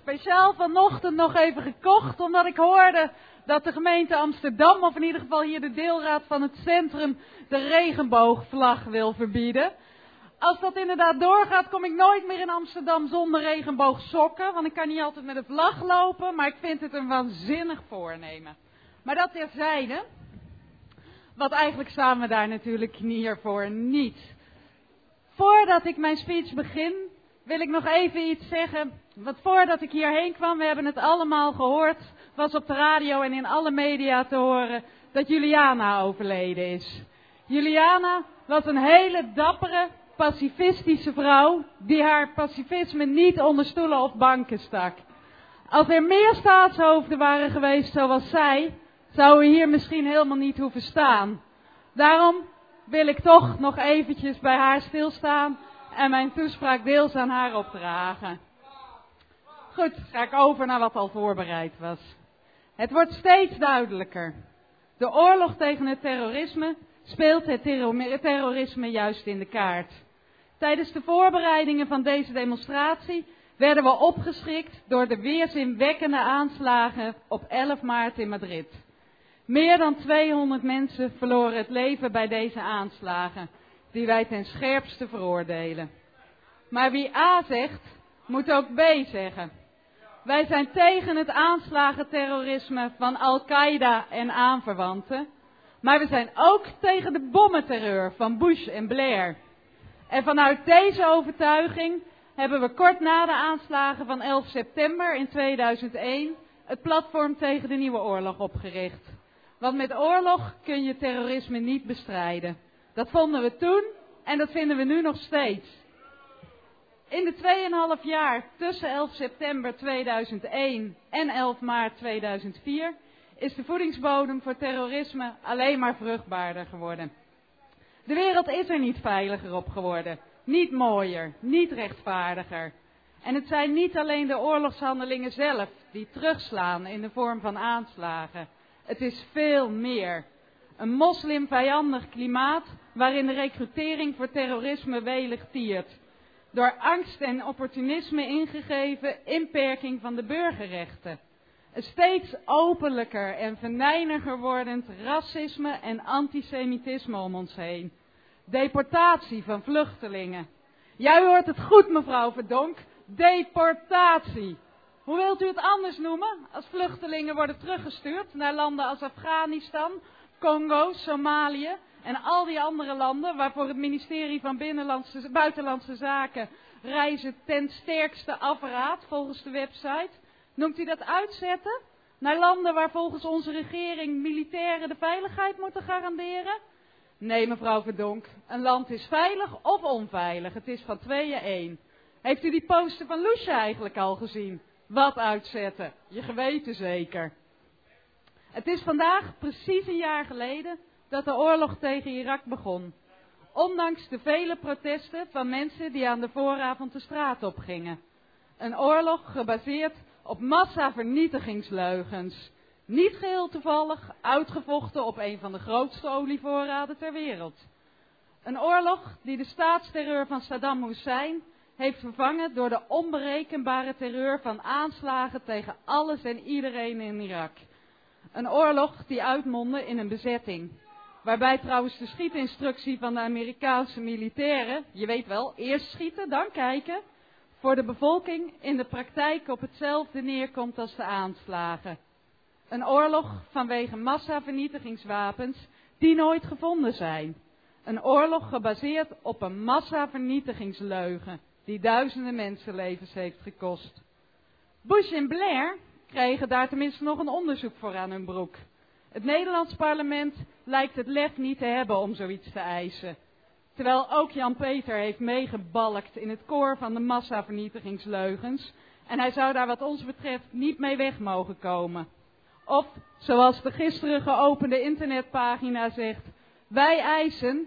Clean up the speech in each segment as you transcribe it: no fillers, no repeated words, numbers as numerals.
speciaal vanochtend nog even gekocht, omdat ik hoorde dat de gemeente Amsterdam, of in ieder geval hier de deelraad van het centrum, de regenboogvlag wil verbieden. Als dat inderdaad doorgaat, kom ik nooit meer in Amsterdam zonder regenboogsokken, want ik kan niet altijd met een vlag lopen, maar ik vind het een waanzinnig voornemen. Maar dat terzijde, want eigenlijk staan we daar natuurlijk hiervoor niet. Voordat ik mijn speech begin, wil ik nog even iets zeggen. Want voordat ik hierheen kwam, we hebben het allemaal gehoord, was op de radio en in alle media te horen, dat Juliana overleden is. Juliana was een hele dappere, pacifistische vrouw, die haar pacifisme niet onder stoelen of banken stak. Als er meer staatshoofden waren geweest zoals zij, zouden we hier misschien helemaal niet hoeven staan. Daarom wil ik toch nog eventjes bij haar stilstaan en mijn toespraak deels aan haar opdragen. Goed, ga ik over naar wat al voorbereid was. Het wordt steeds duidelijker. De oorlog tegen het terrorisme speelt het terrorisme juist in de kaart. Tijdens de voorbereidingen van deze demonstratie werden we opgeschrikt door de weerzinwekkende aanslagen op 11 maart in Madrid. Meer dan 200 mensen verloren het leven bij deze aanslagen, die wij ten scherpste veroordelen. Maar wie A zegt, moet ook B zeggen. Wij zijn tegen het aanslagenterrorisme van Al-Qaeda en aanverwanten, maar we zijn ook tegen de bommenterreur van Bush en Blair. En vanuit deze overtuiging hebben we kort na de aanslagen van 11 september in 2001 het platform tegen de nieuwe oorlog opgericht. Want met oorlog kun je terrorisme niet bestrijden. Dat vonden we toen en dat vinden we nu nog steeds. In de 2,5 jaar tussen 11 september 2001 en 11 maart 2004 is de voedingsbodem voor terrorisme alleen maar vruchtbaarder geworden. De wereld is er niet veiliger op geworden, niet mooier, niet rechtvaardiger. En het zijn niet alleen de oorlogshandelingen zelf die terugslaan in de vorm van aanslagen. Het is veel meer. Een moslimvijandig klimaat waarin de recrutering voor terrorisme welig tiert. Door angst en opportunisme ingegeven inperking van de burgerrechten. Een steeds openlijker en venijniger wordend racisme en antisemitisme om ons heen. Deportatie van vluchtelingen. Ja, u hoort het goed, mevrouw Verdonk. Deportatie. Hoe wilt u het anders noemen als vluchtelingen worden teruggestuurd naar landen als Afghanistan, Congo, Somalië en al die andere landen waarvoor het ministerie van Buitenlandse Zaken reizen ten sterkste afraadt volgens de website? Noemt u dat uitzetten? Naar landen waar volgens onze regering militairen de veiligheid moeten garanderen? Nee, mevrouw Verdonk, een land is veilig of onveilig. Het is van tweeën één. Heeft u die poster van Lucia eigenlijk al gezien? Wat uitzetten? Je geweten zeker. Het is vandaag precies een jaar geleden dat de oorlog tegen Irak begon. Ondanks de vele protesten van mensen die aan de vooravond de straat op gingen. Een oorlog gebaseerd op massavernietigingsleugens. Niet geheel toevallig uitgevochten op een van de grootste olievoorraden ter wereld. Een oorlog die de staatsterreur van Saddam Hussein heeft vervangen door de onberekenbare terreur van aanslagen tegen alles en iedereen in Irak. Een oorlog die uitmondde in een bezetting. Waarbij trouwens de schietinstructie van de Amerikaanse militairen, je weet wel, eerst schieten, dan kijken, voor de bevolking in de praktijk op hetzelfde neerkomt als de aanslagen. Een oorlog vanwege massavernietigingswapens die nooit gevonden zijn. Een oorlog gebaseerd op een massavernietigingsleugen die duizenden mensenlevens heeft gekost. Bush en Blair kregen daar tenminste nog een onderzoek voor aan hun broek. Het Nederlands parlement lijkt het lef niet te hebben om zoiets te eisen. Terwijl ook Jan Peter heeft meegebalkt in het koor van de massavernietigingsleugens. En hij zou daar wat ons betreft niet mee weg mogen komen. Of, zoals de gisteren geopende internetpagina zegt, wij eisen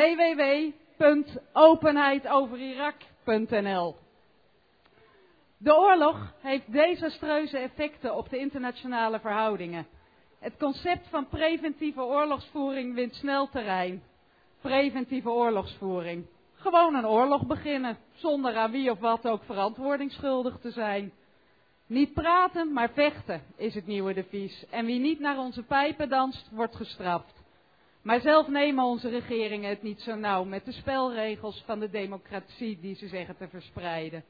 www.openheidoverIrak.nl. De oorlog heeft desastreuze effecten op de internationale verhoudingen. Het concept van preventieve oorlogsvoering wint snel terrein. Preventieve oorlogsvoering. Gewoon een oorlog beginnen, zonder aan wie of wat ook verantwoording schuldig te zijn. Niet praten, maar vechten is het nieuwe devies. En wie niet naar onze pijpen danst, wordt gestraft. Maar zelf nemen onze regeringen het niet zo nauw met de spelregels van de democratie die ze zeggen te verspreiden.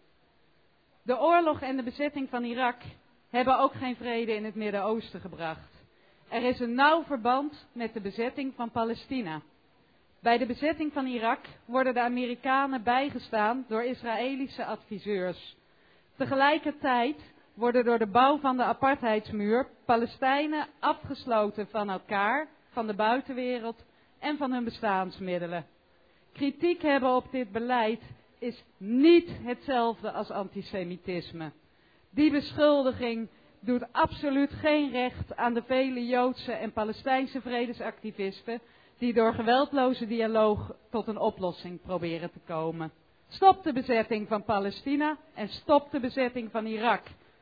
De oorlog en de bezetting van Irak hebben ook geen vrede in het Midden-Oosten gebracht. Er is een nauw verband met de bezetting van Palestina. Bij de bezetting van Irak worden de Amerikanen bijgestaan door Israëlische adviseurs. Tegelijkertijd worden door de bouw van de apartheidsmuur Palestijnen afgesloten van elkaar, van de buitenwereld en van hun bestaansmiddelen. Kritiek hebben op dit beleid is niet hetzelfde als antisemitisme. Die beschuldiging doet absoluut geen recht aan de vele Joodse en Palestijnse vredesactivisten die door geweldloze dialoog tot een oplossing proberen te komen. Stop de bezetting van Palestina en stop de bezetting van Irak.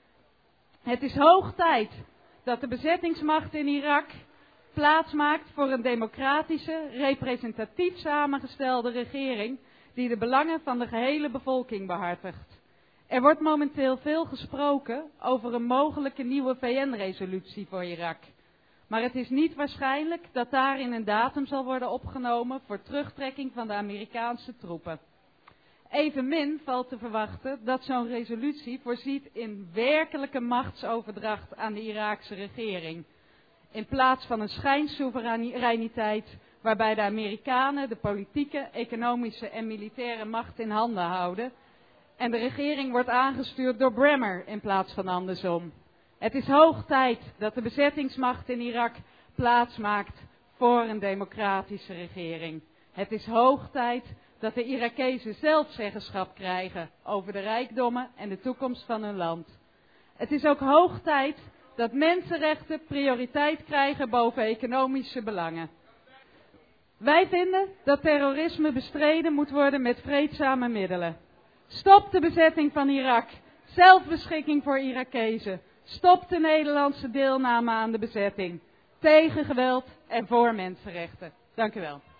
Het is hoog tijd dat de bezettingsmacht in Irak plaatsmaakt voor een democratische, representatief samengestelde regering die de belangen van de gehele bevolking behartigt. Er wordt momenteel veel gesproken over een mogelijke nieuwe VN-resolutie voor Irak. Maar het is niet waarschijnlijk dat daarin een datum zal worden opgenomen voor terugtrekking van de Amerikaanse troepen. Evenmin valt te verwachten dat zo'n resolutie voorziet in werkelijke machtsoverdracht aan de Iraakse regering. In plaats van een schijnsoevereiniteit waarbij de Amerikanen de politieke, economische en militaire macht in handen houden en de regering wordt aangestuurd door Bremer in plaats van andersom. Het is hoog tijd dat de bezettingsmacht in Irak plaatsmaakt voor een democratische regering. Het is hoog tijd dat de Irakezen zelf zeggenschap krijgen over de rijkdommen en de toekomst van hun land. Het is ook hoog tijd dat mensenrechten prioriteit krijgen boven economische belangen. Wij vinden dat terrorisme bestreden moet worden met vreedzame middelen. Stop de bezetting van Irak. Zelfbeschikking voor Irakezen. Stop de Nederlandse deelname aan de bezetting. Tegen geweld en voor mensenrechten. Dank u wel.